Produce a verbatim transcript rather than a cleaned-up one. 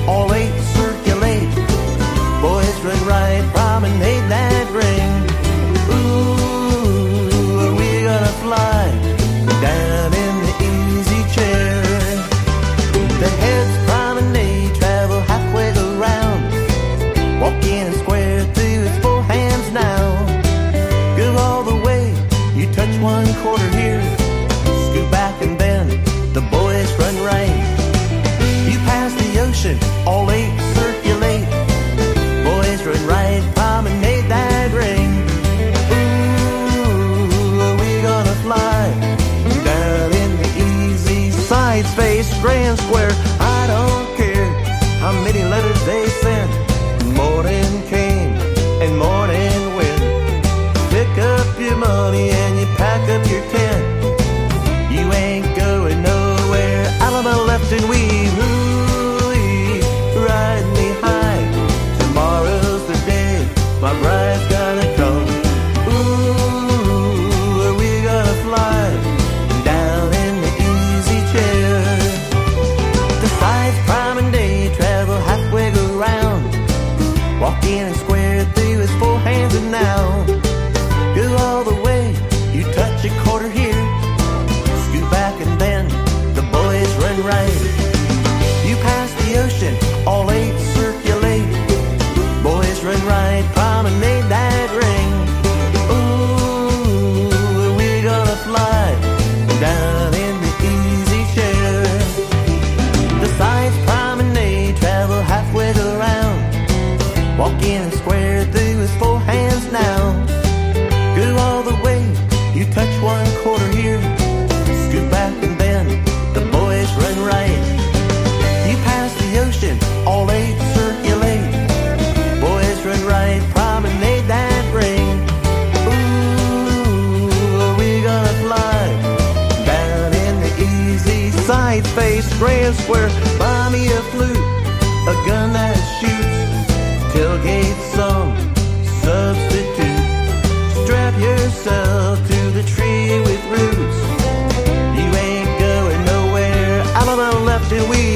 all eight circulate. Boys run right, promenade that ring. Ooh, are we gonna fly down in the easy chair? The heads promenade, travel halfway around, walk in and square through its four hands now. Go all the way, you touch one quarter here, scoot back and bend, the boys run right. You pass the ocean, all eight circulate. Boys run right, promenade that ring. Ooh, are we gonna fly down in the easy side space grand square? I don't care how many letters they send. Morning came and morning went. Pick up your money and you pack up your tent. You ain't going nowhere. Alabama left and we hooey, ride me high. Tomorrow's the day my bride's gonna come. Ooh, are we gonna fly down in the easy chair? The sides promenade, travel halfway around, walk in and square through his four hands and now. Go all the way, you touch a quarter here, scoot back and bend, the boys run right. You pass the ocean, all eight circulate. Boys run right, promenade that ring. Ooh, are we gonna fly down in the easy chair? The sides promenade, travel halfway around, walk in and square through his four hands now. Go all the way, you touch one quarter here, scoot back and bend, the boys run right. You pass the ocean, all eight circulate. Boys run right, promenade that ring. Ooh, are we gonna fly down in the easy side space grand square? Buy me a flute, a gun that shoots, tailgate some substitute. Strap yourself to the tree with roots. You ain't going nowhere. Alabama left and we